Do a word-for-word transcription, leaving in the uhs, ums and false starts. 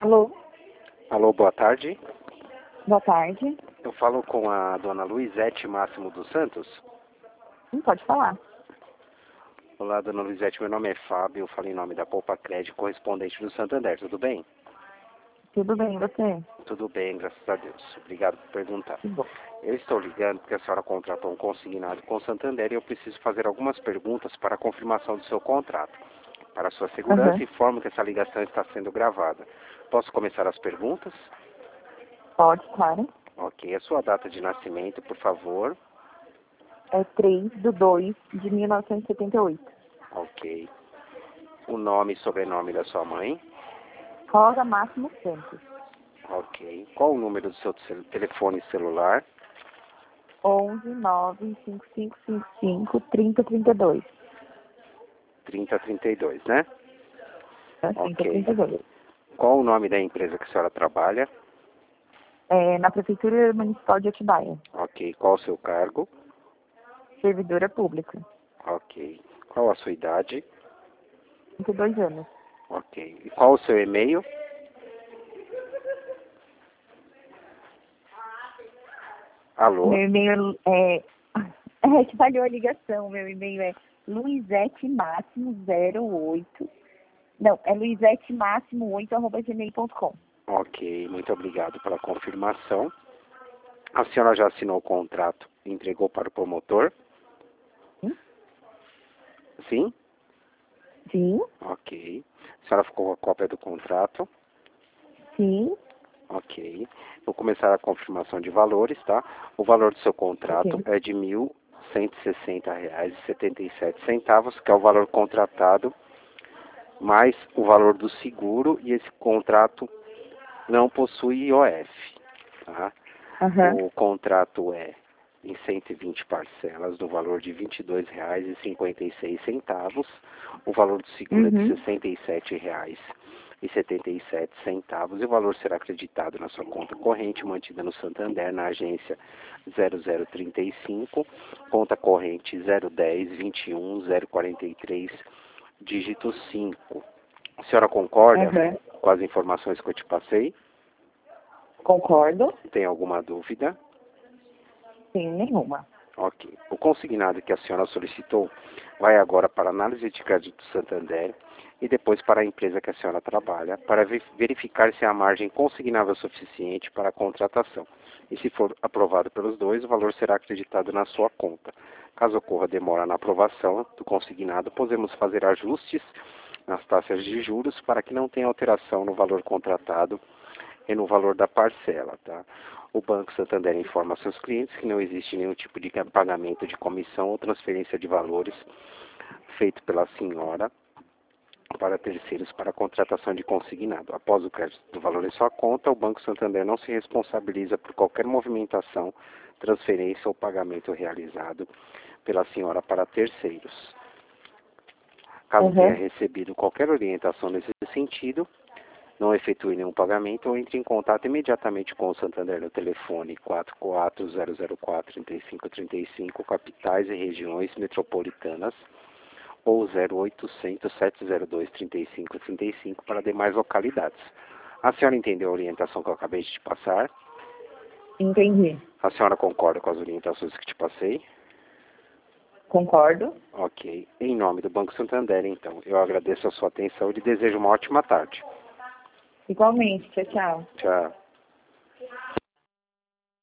Alô, Alô, boa tarde. boa tarde. Eu falo com a dona Luizete Máximo dos Santos. Não pode falar. Olá, dona Luizete, meu nome é Fábio, eu falo em nome da Poupa Crédito, correspondente do Santander, tudo bem? Tudo bem, você? Tudo bem, graças a Deus. Obrigado por perguntar. Que bom. Eu estou ligando porque a senhora contratou um consignado com o Santander e eu preciso fazer algumas perguntas para a confirmação do seu contrato. Para sua segurança, Aham. informo que essa ligação está sendo gravada. Posso começar as perguntas? Pode, claro. Ok, a sua data de nascimento, por favor. É três de dois de mil novecentos e setenta e oito. Ok. O nome e sobrenome da sua mãe. Rosa Máximo Santos. Ok. Qual o número do seu cel- telefone celular? onze nove cinco cinco cinco cinco trinta trinta e dois. trinta trinta e dois, né? trinta Ok. trinta e dois. Qual o nome da empresa que a senhora trabalha? É, na Prefeitura Municipal de Atibaia. Ok. Qual o seu cargo? Servidora pública. Ok. Qual a sua idade? trinta e dois anos. Ok. E qual o seu e-mail? Alô? Meu e-mail é... É que falhou a ligação. Meu e-mail é luizete máximo zero oito. Não, é luizete máximo oito arroba gmail ponto com. Ok. Muito obrigado pela confirmação. A senhora já assinou o contrato e entregou para o promotor? Sim? Sim? Sim, Ok. A senhora ficou com a cópia do contrato? sim. Ok. Vou começar a confirmação de valores, tá? O valor do seu contrato Ok. é de mil cento e sessenta reais e setenta e sete centavos, que é o valor contratado, mais o valor do seguro, e esse contrato não possui I O F, tá? Aham. O contrato é em cento e vinte parcelas, no valor de vinte e dois reais e cinquenta e seis centavos. O valor do seguro é de Uhum. sessenta e sete reais e setenta e sete centavos. E o valor será acreditado na sua conta corrente, mantida no Santander, na agência zero zero trinta e cinco, conta corrente zero dez vinte e um zero quarenta e três, dígito cinco. A senhora concorda Aham. com as informações que eu te passei? Concordo. Tem alguma dúvida? Sem nenhuma. Ok. O consignado que a senhora solicitou vai agora para a análise de crédito do Santander e depois para a empresa que a senhora trabalha, para ve- verificar se a margem consignável é suficiente para a contratação. E se for aprovado pelos dois, o valor será acreditado na sua conta. Caso ocorra demora na aprovação do consignado, podemos fazer ajustes nas taxas de juros para que não tenha alteração no valor contratado e no valor da parcela, tá? O Banco Santander informa seus clientes que não existe nenhum tipo de pagamento de comissão ou transferência de valores feito pela senhora para terceiros para a contratação de consignado. Após o crédito do valor em sua conta, o Banco Santander não se responsabiliza por qualquer movimentação, transferência ou pagamento realizado pela senhora para terceiros. Caso tenha Aham. recebido qualquer orientação nesse sentido, não efetue nenhum pagamento ou entre em contato imediatamente com o Santander no telefone quatro quatro zero zero quatro, três cinco três cinco, capitais e regiões metropolitanas, ou zero oitocentos, sete zero dois, trinta e cinco trinta e cinco para demais localidades. A senhora entendeu a orientação que eu acabei de te passar? Entendi. A senhora concorda com as orientações que te passei? Concordo. Ok. Em nome do Banco Santander, então, eu agradeço a sua atenção e lhe desejo uma ótima tarde. Igualmente. Tchau, tchau. Tchau.